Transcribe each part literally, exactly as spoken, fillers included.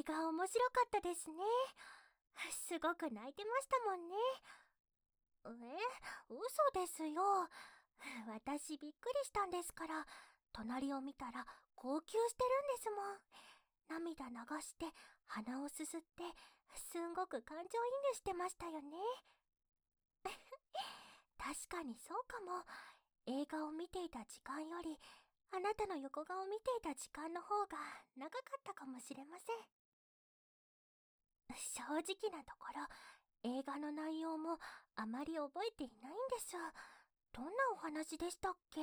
映画面白かったですね。すごく泣いてましたもんね。え、嘘ですよ。私びっくりしたんですから。隣を見たら号泣してるんですもん。涙流して鼻をすすってすんごく感情移入してましたよね。確かにそうかも。映画を見ていた時間よりあなたの横顔を見ていた時間の方が長かったかもしれません。正直なところ映画の内容もあまり覚えていないんです。どんなお話でしたっけ？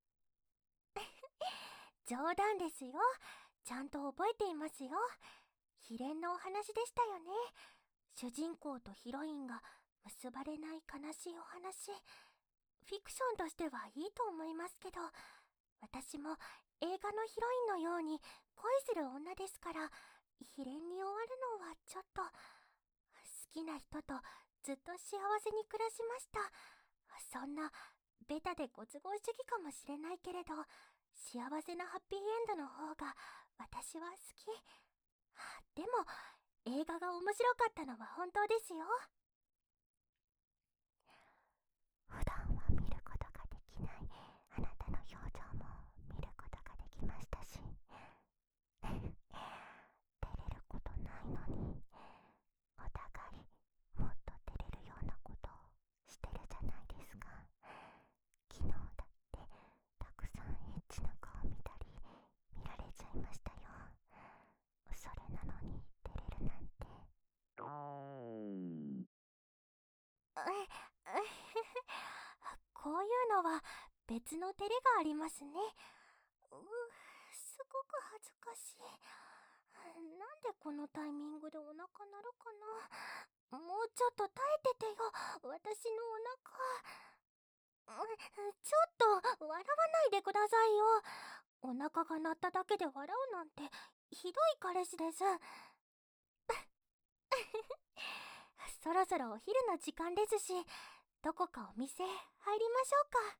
冗談ですよ。ちゃんと覚えていますよ。悲恋のお話でしたよね。主人公とヒロインが結ばれない悲しいお話。フィクションとしてはいいと思いますけど、私も映画のヒロインのように恋する女ですから、悲恋に終わるのはちょっと。好きな人とずっと幸せに暮らしました。そんなベタでご都合主義かもしれないけれど、幸せなハッピーエンドの方が私は好き。でも映画が面白かったのは本当ですよ。 普段は見ることができないあなたの表情も見ることができましたし照れることないのにお互いもっと照れるようなことをしてるじゃないですか。昨日だってたくさんエッチな顔見たり見られちゃいましたよ。それなのに照れるなんて。 こういうのは別の照れがありますね。うすごく恥ずかしい。なんでこのタイミングでお腹鳴るかな。もうちょっと耐えててよ、私のお腹。ちょっと笑わないでくださいよ。お腹が鳴っただけで笑うなんてひどい彼氏です。そろそろお昼の時間ですし、どこかお店入りましょうか。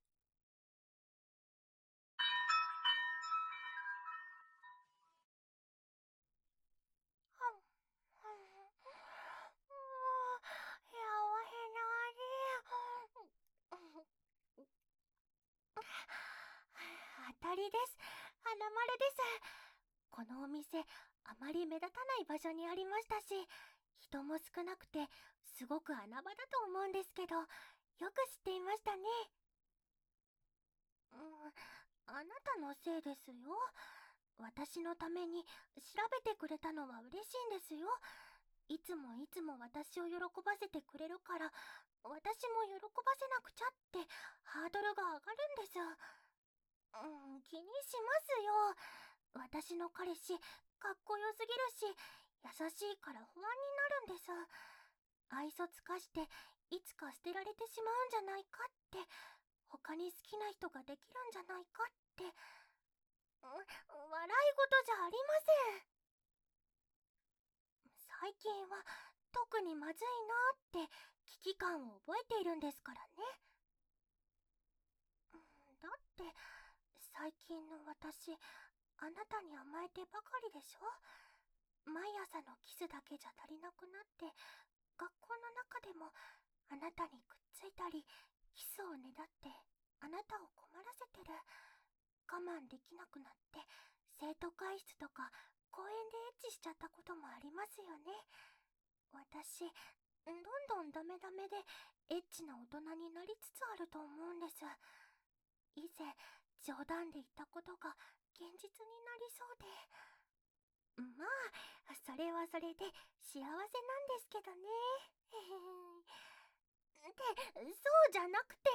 当たりです。花丸です。このお店あまり目立たない場所にありましたし、人も少なくてすごく穴場だと思うんですけど、よく知っていましたね。うん、あなたのせいですよ。私のために調べてくれたのは嬉しいんですよ。いつもいつも私を喜ばせてくれるから、私も喜ばせなくちゃってハードルが上がるんです。うん、気にしますよ。私の彼氏かっこよすぎるし優しいから不安になるんです。愛想つかしていつか捨てられてしまうんじゃないかって、他に好きな人ができるんじゃないかって。う笑い事じゃありません。最近は特にまずいなって危機感を覚えているんですからね。だって最近の私、あなたに甘えてばかりでしょ。毎朝のキスだけじゃ足りなくなって、学校の中でもあなたにくっついたりキスをねだってあなたを困らせてる。我慢できなくなって生徒会室とか公園でエッチしちゃったこともありますよね。私どんどんダメダメでエッチな大人になりつつあると思うんです。以前冗談で言ったことが現実になりそうで。まあそれはそれで幸せなんですけどね。ってそうじゃなくて、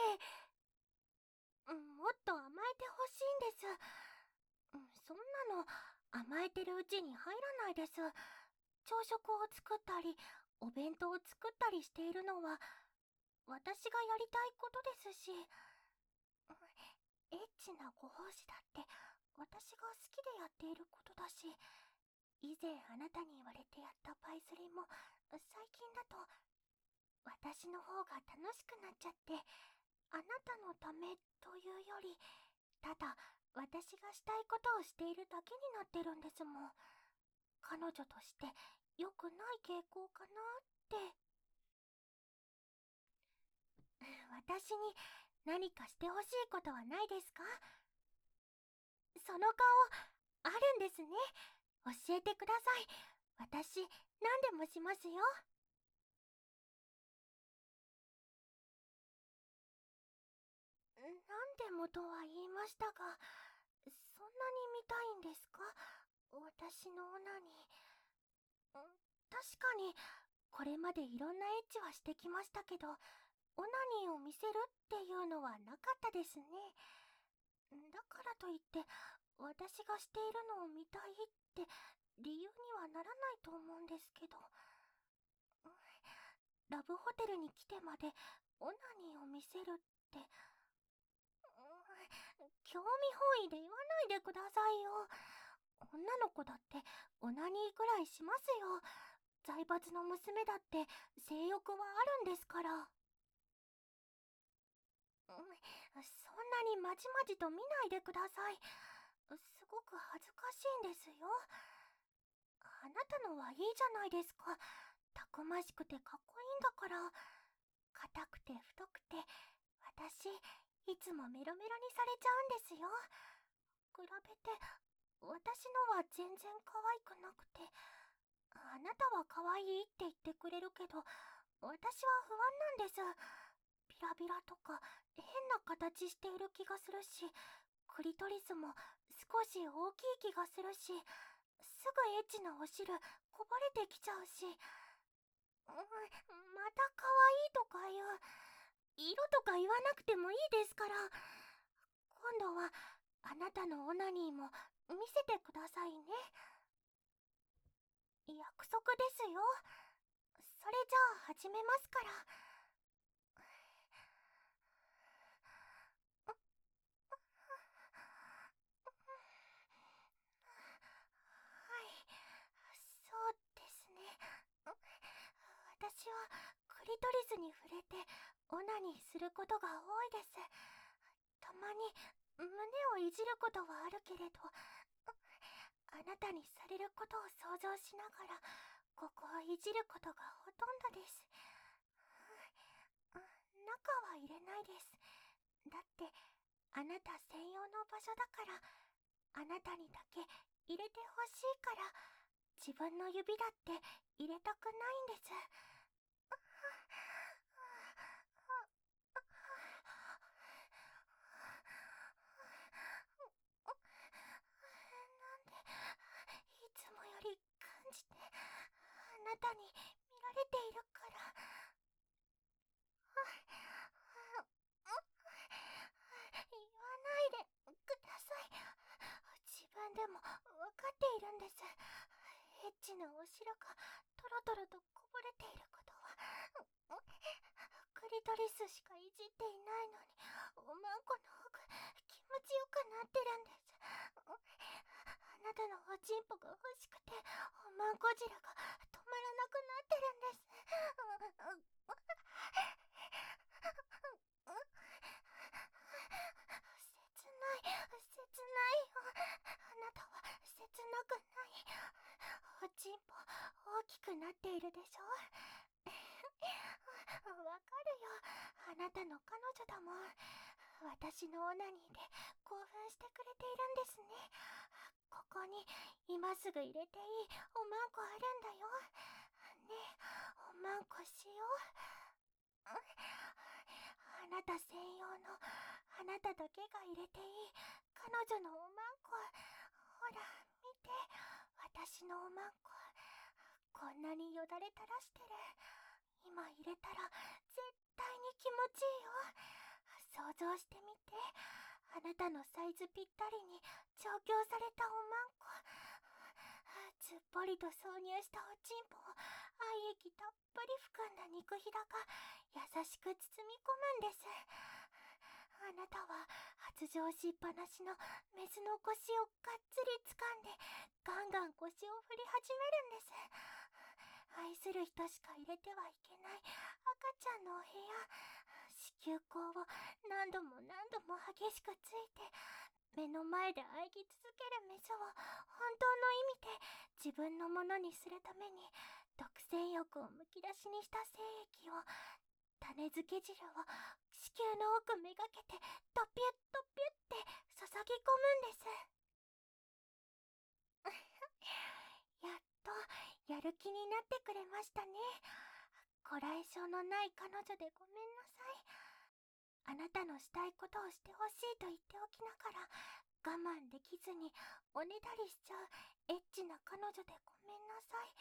もっと甘えてほしいんです。そんなの甘えてるうちに入らないです。朝食を作ったりお弁当を作ったりしているのは私がやりたいことですし、エッチなご奉仕だって私が好きでやっていることだし、以前あなたに言われてやったパイスリも最近だと私の方が楽しくなっちゃって、あなたのためというよりただ私がしたいことをしているだけになってるんですもん。 彼女として良くない傾向かなって。私に何かしてほしいことはないですか？その顔、あるんですね。教えてください。私、何でもしますよ。何でもとは言いましたが、そんなに見たいんですか？私のオナニー。ん確かに、これまでいろんなエッチはしてきましたけど、オナニーを見せるっていうのはなかったですね。だからといって、私がしているのを見たいって理由にはならないと思うんですけど。ラブホテルに来てまでオナニーを見せるって、興味本位で言わないでくださいよ。女の子だってオナニーぐらいしますよ。財閥の娘だって性欲はあるんですから。そんなにまじまじと見ないでください。すごく恥ずかしいんですよ。あなたのはいいじゃないですか。たくましくてかっこいいんだから。硬くて太くて、私いつもメロメロにされちゃうんですよ。比べて私のは全然可愛くなくて、あなたは可愛いって言ってくれるけど、私は不安なんです。ビラビラとか変な形している気がするし、クリトリスも少し大きい気がするし、すぐエッチなお汁こぼれてきちゃうし、うん、また可愛いとか言う。色とか言わなくてもいいですから。今度はあなたのオナニーも見せてくださいね。約束ですよ。それじゃあ始めますから。はい、そうですね。私はクリトリスに触れてオナニーすることが多いです。たまに胸をいじることはあるけれど、あなたにされることを想像しながらここをいじることがほとんどです。中は入れないです。だってあなた専用の場所だから、あなたにだけ入れてほしいから。自分の指だって入れたくないんです。なんでいつもより感じて、あなたに見られているから。言わないでください。自分でも分かっているんです。エッチなお汁がトロトロとこぼれていることは。クリトリスしかいじっていないのに、おまんこの奥気持ちよくなってるんです。あなたのおちんぽが欲しくて、おまんこ汁が止まらなくなってるんです。切ない、切ないよ。あなたは切なくない。おちんぽ大きくなっているでしょ。わかるよ。あなたの彼女だもん。私のオナニーで興奮してくれているんですね。ここに今すぐ入れていいおまんこあるんだよ。ねえ、おまんこしよう。あなた専用の、あなただけが入れていい彼女のおまんこ。ほら見て、私のおまんここんなによだれ垂らしてる。今入れたら絶対に気持ちいいよ。想像してみて。あなたのサイズぴったりに調教されたおまんこ。ずっぽりと挿入したおちんぽを愛液たっぷり含んだ肉ひだが優しく包み込むんです。あなたは発情しっぱなしのメスの腰をがっつり掴んでガンガン腰を振り始めるんです。愛する人しか入れてはいけない赤ちゃんのお部屋。子宮口を何度も何度も激しくついて、 目の前で喘ぎ続けるメスを本当の意味で自分のものにするために独占欲をむき出しにした精液を、種付け汁を子宮の奥めがけてトピュットピュって注ぎ込むんです。やっとやる気になってくれましたね。ご来性のない彼女でごめんなさい。あなたのしたいことをしてほしいと言っておきながら我慢できずにおねだりしちゃうエッチな彼女でごめんなさい。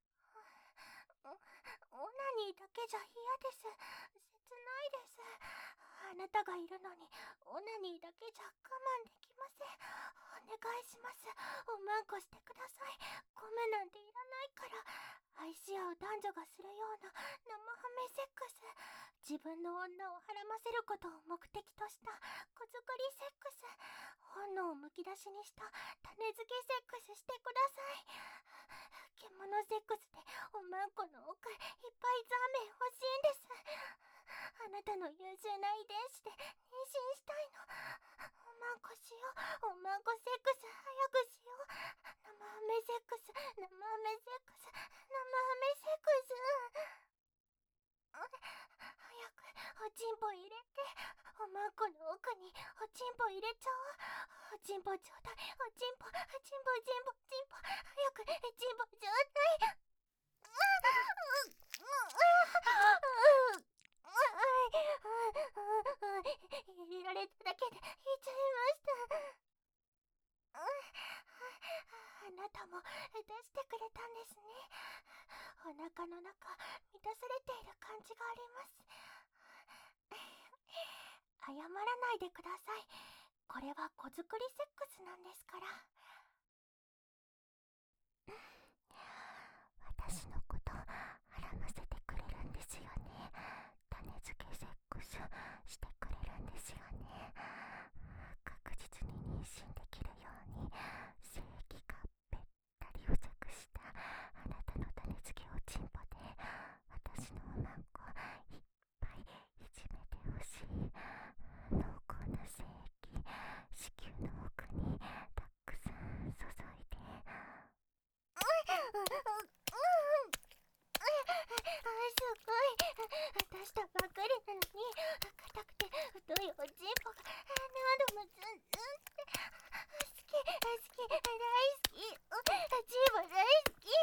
オナニーだけじゃ嫌です。切ないです。あなたがいるのにオナニーだけじゃ我慢できません。お願いします。おまんこしてください。ゴムなんていらないから。愛し合う男女がするような生ハメセックス。自分の女をはらませることを目的とした子作りセックス。本能をむき出しにした種付けセックスしてください。獣セックスでおまんこの奥いっぱいザーメン欲しいんです。あなたの優秀な遺伝子で妊娠したいの。おまんこしよう。おまんこセックス早くしよう。生ハメセックス、生ハメセックス、生ハメセックス。早くおちんぽ入れて。おまんこの奥におちんぽ入れちゃおう。おちんぽちょうだい。おちんぽ、おちんぽ、ちんぽ、ちんぽ。早くちんぽちょうだい。入れられただけで言っちゃいました。あなたも出してくれたんですね。お腹の中満たされている感じがあります。謝らないでください。これは子作りセックスなんですから。 私のことはらませてくれるんですよね。種付けセックスしてくれるんですよね。確実に妊娠できるように精液がべったり付着したあなたの種付けおちんぽで私のおまんこいっぱいいじめてほしい。濃厚な精液子宮の奥にたくさん注いで。 すごい。出したばっかりなのに硬くて太いおちんぽが何度もズンズンって。好き好き大好き。チーボ大好き。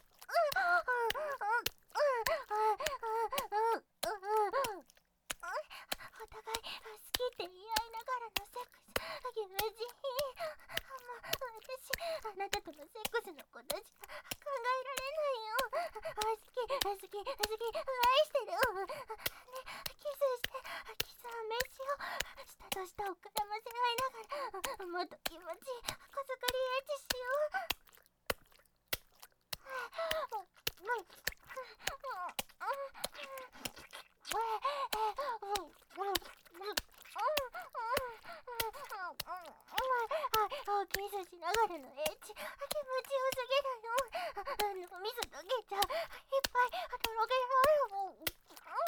お互い好きって言い合いながらのセックス友人。もう私あなたとのセックスのことしか考えられないよ。好き好き好き愛してる。ね、キスしてキスはめしよう。舌と舌を絡ませ合いながらもっと気持ちいい子作りエッチしよう。キスしながらのエッチ気持ちよすぎるよ。水溶けちゃう。いっぱいとろけよう。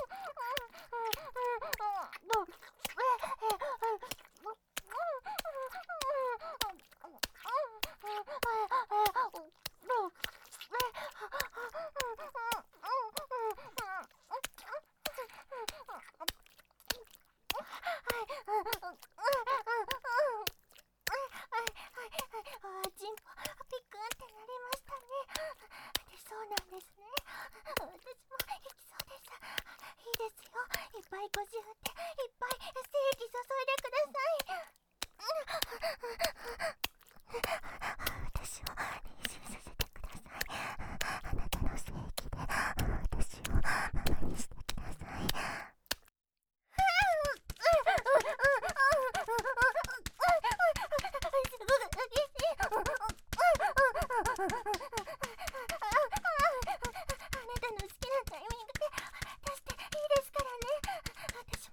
チンポピクンってなりましたね。でそうなんですね。私も行きそうです。いいですよ。いっぱい腰振っていっぱい精液注いでください。 私を妊娠させてください。あなたの精液で私をママにしてください。 あなたの好きなタイミングで出していいですからね。私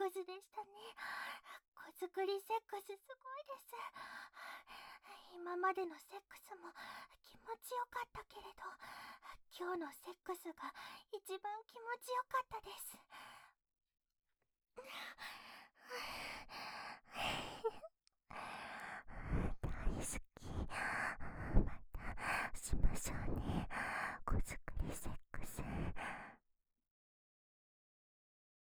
クスでしたね。子作りセックスすごいです。今までのセックスも気持ちよかったけれど、今日のセックスが一番気持ちよかったです。